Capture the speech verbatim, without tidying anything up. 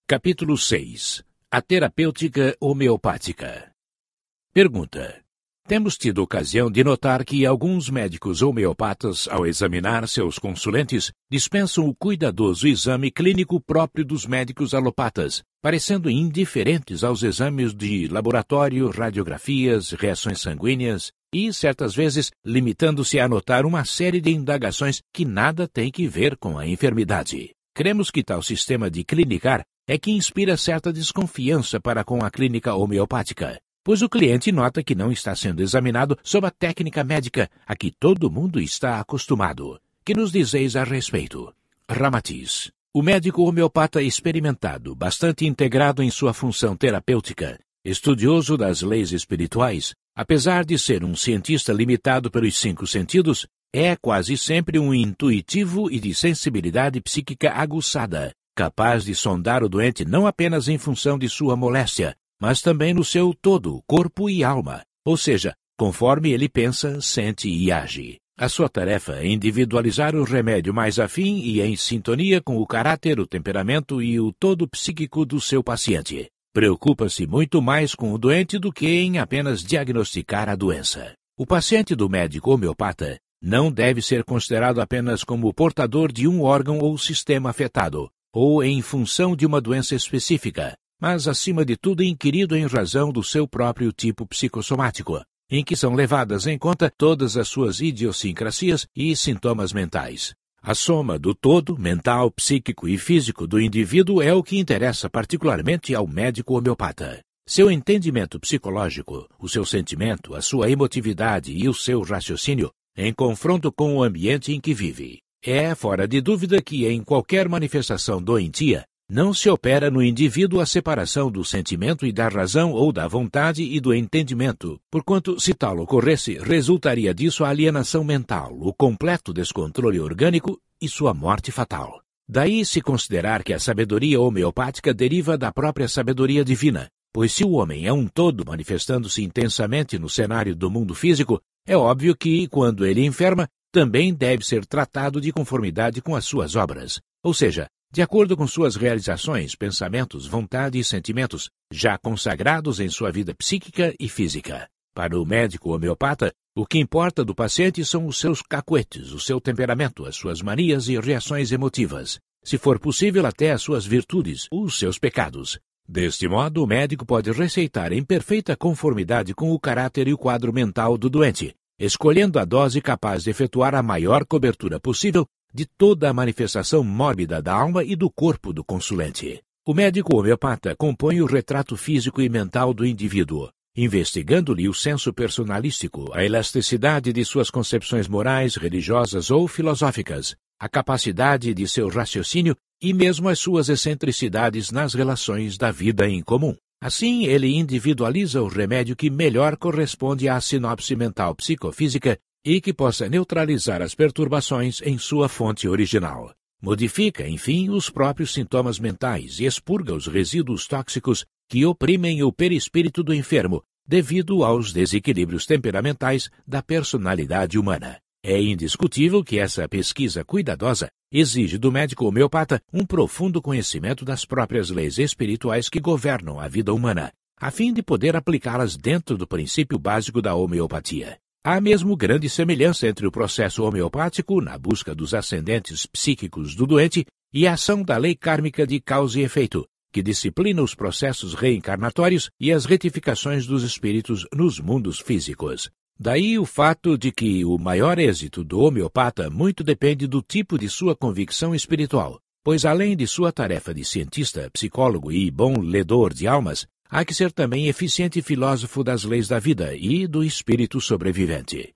Capítulo seis. A terapêutica homeopática. Pergunta. Temos tido ocasião de notar que alguns médicos homeopatas, ao examinar seus consulentes, dispensam o cuidadoso exame clínico próprio dos médicos alopatas, parecendo indiferentes aos exames de laboratório, radiografias, reações sanguíneas e, certas vezes, limitando-se a anotar uma série de indagações que nada têm que ver com a enfermidade. Cremos que tal sistema de clinicar é que inspira certa desconfiança para com a clínica homeopática, pois o cliente nota que não está sendo examinado sob a técnica médica a que todo mundo está acostumado. Que nos dizeis a respeito? Ramatiz. O médico homeopata experimentado, bastante integrado em sua função terapêutica, estudioso das leis espirituais, apesar de ser um cientista limitado pelos cinco sentidos, é quase sempre um intuitivo e de sensibilidade psíquica aguçada, capaz de sondar o doente não apenas em função de sua moléstia, mas também no seu todo, corpo e alma, ou seja, conforme ele pensa, sente e age. A sua tarefa é individualizar o remédio mais afim e em sintonia com o caráter, o temperamento e o todo psíquico do seu paciente. Preocupa-se muito mais com o doente do que em apenas diagnosticar a doença. O paciente do médico homeopata não deve ser considerado apenas como portador de um órgão ou sistema afetado, ou em função de uma doença específica, mas, acima de tudo, inquirido em razão do seu próprio tipo psicossomático, em que são levadas em conta todas as suas idiosincrasias e sintomas mentais. A soma do todo, mental, psíquico e físico do indivíduo é o que interessa particularmente ao médico homeopata. Seu entendimento psicológico, o seu sentimento, a sua emotividade e o seu raciocínio, em confronto com o ambiente em que vive. É, fora de dúvida, que em qualquer manifestação doentia, não se opera no indivíduo a separação do sentimento e da razão ou da vontade e do entendimento, porquanto, se tal ocorresse, resultaria disso a alienação mental, o completo descontrole orgânico e sua morte fatal. Daí se considerar que a sabedoria homeopática deriva da própria sabedoria divina, pois se o homem é um todo manifestando-se intensamente no cenário do mundo físico, é óbvio que, quando ele enferma, também deve ser tratado de conformidade com as suas obras, ou seja, de acordo com suas realizações, pensamentos, vontade e sentimentos, já consagrados em sua vida psíquica e física. Para o médico homeopata, o que importa do paciente são os seus cacuetes, o seu temperamento, as suas manias e reações emotivas, se for possível até as suas virtudes, os seus pecados. Deste modo, o médico pode receitar em perfeita conformidade com o caráter e o quadro mental do doente, escolhendo a dose capaz de efetuar a maior cobertura possível de toda a manifestação mórbida da alma e do corpo do consulente. O médico homeopata compõe o retrato físico e mental do indivíduo, investigando-lhe o senso personalístico, a elasticidade de suas concepções morais, religiosas ou filosóficas, a capacidade de seu raciocínio e mesmo as suas excentricidades nas relações da vida em comum. Assim, ele individualiza o remédio que melhor corresponde à sinopse mental psicofísica e que possa neutralizar as perturbações em sua fonte original. Modifica, enfim, os próprios sintomas mentais e expurga os resíduos tóxicos que oprimem o perispírito do enfermo, devido aos desequilíbrios temperamentais da personalidade humana. É indiscutível que essa pesquisa cuidadosa exige do médico homeopata um profundo conhecimento das próprias leis espirituais que governam a vida humana, a fim de poder aplicá-las dentro do princípio básico da homeopatia. Há mesmo grande semelhança entre o processo homeopático, na busca dos ascendentes psíquicos do doente, e a ação da lei kármica de causa e efeito, que disciplina os processos reencarnatórios e as retificações dos espíritos nos mundos físicos. Daí o fato de que o maior êxito do homeopata muito depende do tipo de sua convicção espiritual, pois além de sua tarefa de cientista, psicólogo e bom ledor de almas, há que ser também eficiente filósofo das leis da vida e do espírito sobrevivente.